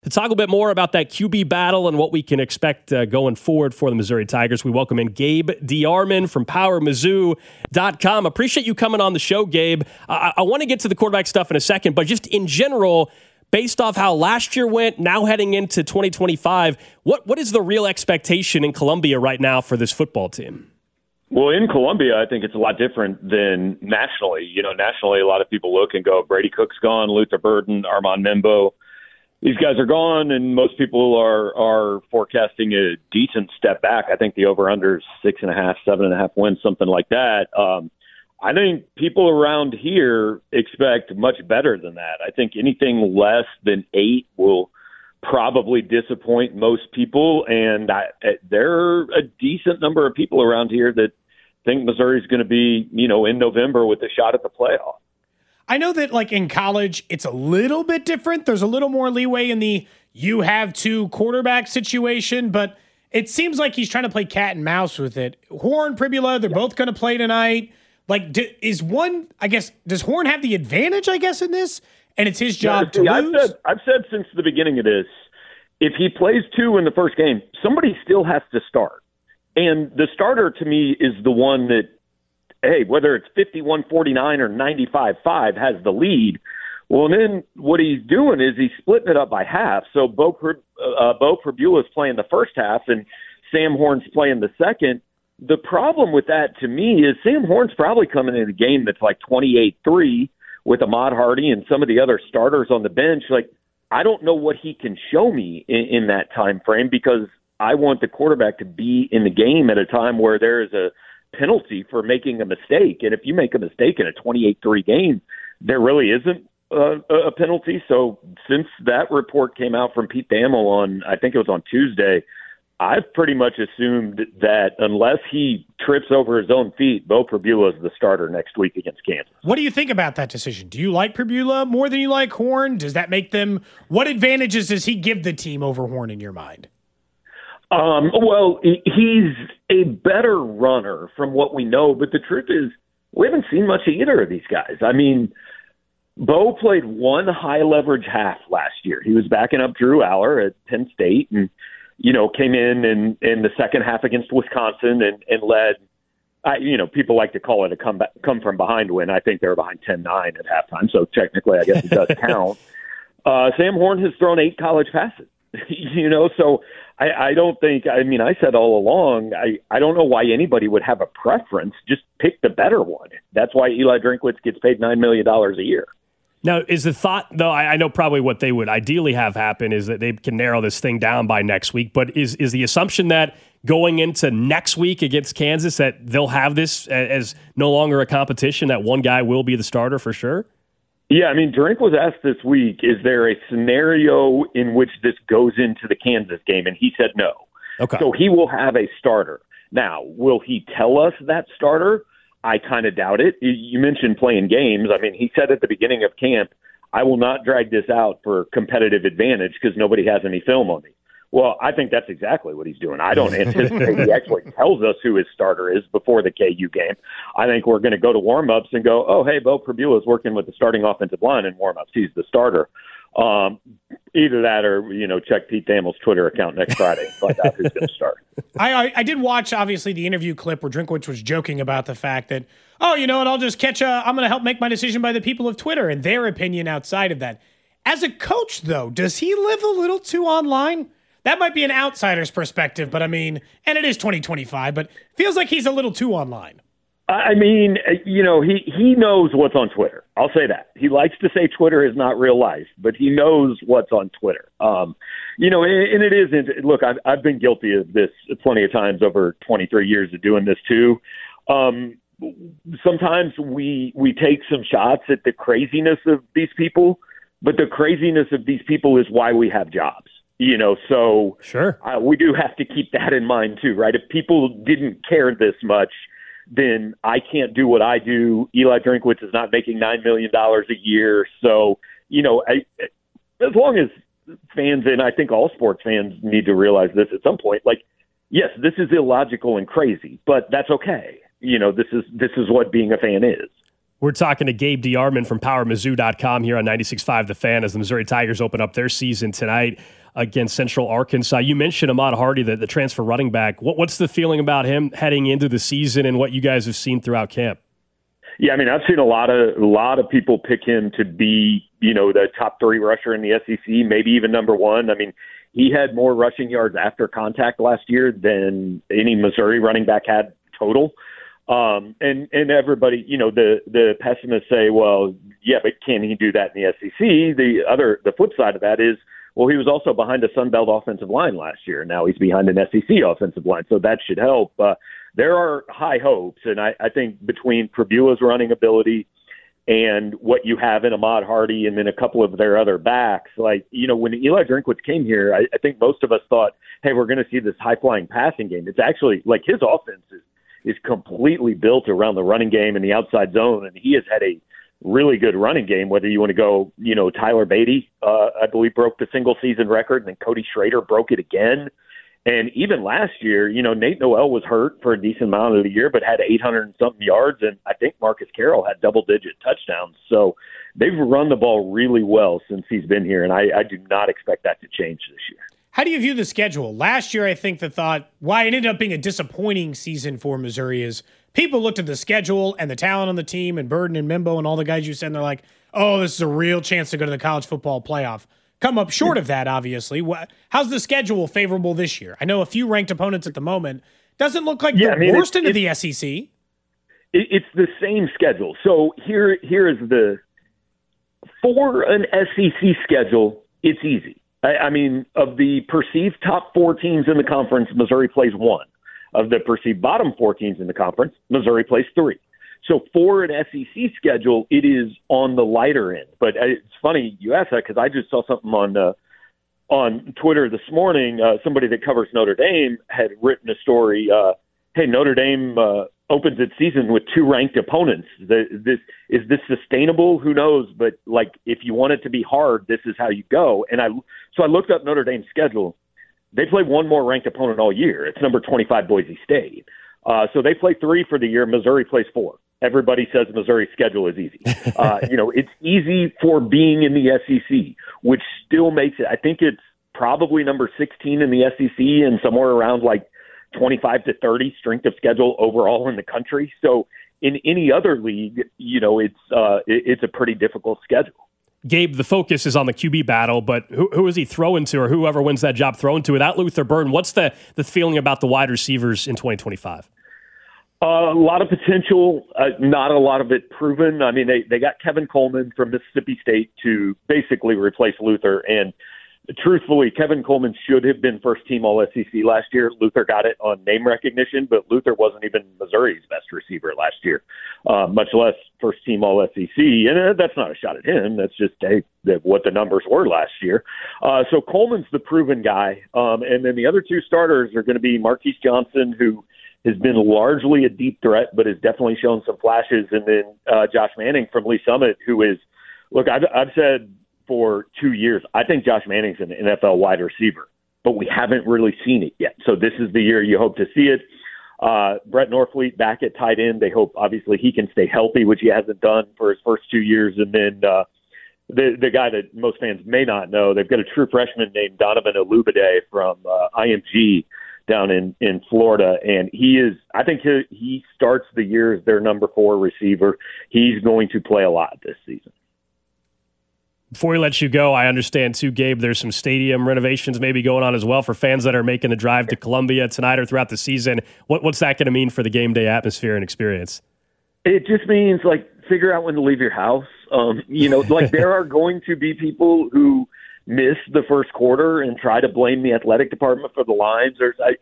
To talk a bit more about that QB battle and what we can expect going forward for the Missouri Tigers, we welcome in Gabe DeArmond from PowerMizzou.com. Appreciate you coming on the show, Gabe. I want to get to the quarterback stuff in a second, but just in general, based off how last year went, now heading into 2025, what is the real expectation in Columbia right now for this football team? Well, in Columbia, I think it's a lot different than nationally. You know, nationally, a lot of people look and go, Brady Cook's gone, Luther Burden, Armand Membo. These guys are gone, and most people are forecasting a decent step back. I think the over-under is 6.5, 7.5 wins, something like that. I think people around here expect much better than that. I think anything less than 8 will probably disappoint most people, and there are a decent number of people around here that think Missouri's going to be, you know, in November with a shot at the playoff. I know that, like, in college, it's a little bit different. There's a little more leeway in the you have two quarterback situation, but it seems like he's trying to play cat and mouse with it. Horn, Pribula, they're both going to play tonight. Like, does Horn have the advantage, I guess, in this? And it's his job to lose? I've said since the beginning of this, if he plays 2 in the first game, somebody still has to start. And the starter, to me, is the one that, hey, whether it's 51-49 or 95-5 has the lead. Well, and then what he's doing is he's splitting it up by half. So Bo Pribula is playing the first half and Sam Horn's playing the second. The problem with that, to me, is Sam Horn's probably coming in a game that's like 28-3 with Ahmad Hardy and some of the other starters on the bench. Like, I don't know what he can show me in that time frame, because I want the quarterback to be in the game at a time where there is a penalty for making a mistake. And if you make a mistake in a 28-3 game, there really isn't a penalty. So since that report came out from Pete Thamel on, I think it was on Tuesday, I've pretty much assumed that unless he trips over his own feet, Bo Pribula is the starter next week against Kansas. What do you think about that decision? Do you like Pribula more than you like Horn? Does that make them – what advantages does he give the team over Horn in your mind? Well, he's a better runner from what we know, but the truth is we haven't seen much of either of these guys. I mean, Bo played one high-leverage half last year. He was backing up Drew Aller at Penn State and, you know, came in the second half against Wisconsin and led, people like to call it a come from behind win. I think they were behind 10-9 at halftime, so technically I guess it does count. Sam Horn has thrown 8 college passes, so I don't think, I said all along, I don't know why anybody would have a preference. Just pick the better one. That's why Eli Drinkwitz gets paid $9 million a year. Now, is the thought, though, I know probably what they would ideally have happen is that they can narrow this thing down by next week, but is the assumption that going into next week against Kansas that they'll have this as no longer a competition, that one guy will be the starter for sure? Yeah, Drink was asked this week, is there a scenario in which this goes into the Kansas game? And he said no. Okay. So he will have a starter. Now, will he tell us that starter? I kind of doubt it. You mentioned playing games. He said at the beginning of camp, I will not drag this out for competitive advantage because nobody has any film on me. Well, I think that's exactly what he's doing. I don't anticipate he actually tells us who his starter is before the KU game. I think we're going to go to warm-ups and go, oh, hey, Bo Pribula is working with the starting offensive line in warm-ups. He's the starter. Either that or, check Pete Thamel's Twitter account next Friday and find out who's going to start. I did watch, obviously, the interview clip where Drinkwitz was joking about the fact that, and I'll just I'm going to help make my decision by the people of Twitter and their opinion outside of that. As a coach, though, does he live a little too online? That might be an outsider's perspective, but and it is 2025, but feels like he's a little too online. He knows what's on Twitter. I'll say that. He likes to say Twitter is not real life, but he knows what's on Twitter. And it isn't. Look, I've been guilty of this plenty of times over 23 years of doing this too. Sometimes we take some shots at the craziness of these people, but the craziness of these people is why we have jobs. So sure. We do have to keep that in mind too, right? If people didn't care this much, then I can't do what I do. Eli Drinkwitz is not making $9 million a year. So, as long as fans, and I think all sports fans need to realize this at some point, yes, this is illogical and crazy, but that's okay. This is what being a fan is. We're talking to Gabe DeArmond from PowerMizzou.com here on 96.5 The Fan as the Missouri Tigers open up their season tonight against Central Arkansas. You mentioned Ahmad Hardy, the transfer running back. What's the feeling about him heading into the season and what you guys have seen throughout camp? Yeah, I mean, I've seen a lot of people pick him to be, the top 3 rusher in the SEC, maybe even number 1. I mean, he had more rushing yards after contact last year than any Missouri running back had total. And everybody, the pessimists say, well, yeah, but can he do that in the SEC? The flip side of that is, well, he was also behind a Sun Belt offensive line last year. Now he's behind an SEC offensive line, so that should help. There are high hopes, and I think between Prebua's running ability and what you have in Ahmad Hardy and then a couple of their other backs, when Eli Drinkwitz came here, I think most of us thought, hey, we're going to see this high-flying passing game. It's actually like his offense is completely built around the running game and the outside zone, and he has had a really good running game, whether you want to go, Tyler Beatty, I believe, broke the single-season record, and then Cody Schrader broke it again. And even last year, Nate Noel was hurt for a decent amount of the year, but had 800-something yards, and I think Marcus Carroll had double-digit touchdowns. So they've run the ball really well since he's been here, and I do not expect that to change this year. How do you view the schedule? Last year, I think the thought why it ended up being a disappointing season for Missouri is people looked at the schedule and the talent on the team and Burden and Mimbo and all the guys you said, and they're like, oh, this is a real chance to go to the college football playoff. Come up short of that, obviously. How's the schedule favorable this year? I know a few ranked opponents at the moment. Doesn't look like the worst into the SEC. It's the same schedule. So here is for an SEC schedule, it's easy. I mean, of the perceived top 4 teams in the conference, Missouri plays 1. Of the perceived bottom 4 teams in the conference, Missouri plays 3. So for an SEC schedule, it is on the lighter end. But it's funny you ask that because I just saw something on Twitter this morning. Somebody that covers Notre Dame had written a story. Hey, Notre Dame opens its season with 2 ranked opponents. Is this sustainable? Who knows? But if you want it to be hard, this is how you go. And I looked up Notre Dame's schedule. They play 1 more ranked opponent all year. It's number 25 Boise State. So they play 3 for the year. Missouri plays 4. Everybody says Missouri's schedule is easy. It's easy for being in the SEC, which still makes it, I think it's probably number 16 in the SEC and somewhere around 25 to 30 strength of schedule overall in the country. So in any other league, it's a pretty difficult schedule. Gabe, the focus is on the QB battle, but who is he throwing to, or whoever wins that job throwing to? Without Luther Burden, what's the feeling about the wide receivers in 2025? A lot of potential, not a lot of it proven. I mean, they got Kevin Coleman from Mississippi State to basically replace Luther. And truthfully, Kevin Coleman should have been first-team All-SEC last year. Luther got it on name recognition, but Luther wasn't even Missouri's best receiver last year, much less first-team All-SEC. And that's not a shot at him. That's just what the numbers were last year. So Coleman's the proven guy. And then the other 2 starters are going to be Marquise Johnson, who has been largely a deep threat, but has definitely shown some flashes. And then Josh Manning from Lee Summit, who is, look, I've said for 2 years, I think Josh Manning's an NFL wide receiver, but we haven't really seen it yet. So this is the year you hope to see it. Brett Norfleet back at tight end. They hope, obviously, he can stay healthy, which he hasn't done for his first 2 years. And then the guy that most fans may not know, they've got a true freshman named Donovan Olubade from IMG down in Florida, and I think he starts the year as their number 4 receiver. He's going to play a lot this season. Before we let you go, I understand too, Gabe, there's some stadium renovations maybe going on as well for fans that are making the drive to Columbia tonight or throughout the season. What's that going to mean for the game day atmosphere and experience? It just means figure out when to leave your house. There are going to be people who miss the first quarter and try to blame the athletic department for the lines.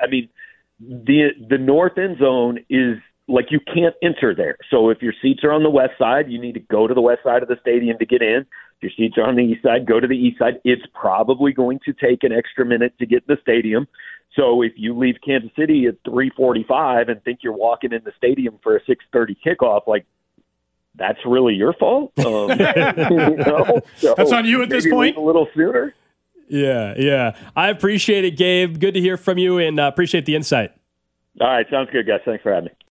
The north end zone is you can't enter there. So if your seats are on the west side, you need to go to the west side of the stadium to get in. If your seats are on the east side, go to the east side. It's probably going to take an extra minute to get in the stadium. So if you leave Kansas City at 3:45 and think you're walking in the stadium for a 6:30 kickoff, that's really your fault. So that's on you at this point. A little sooner. Yeah. I appreciate it, Gabe. Good to hear from you, and appreciate the insight. All right, sounds good, guys. Thanks for having me.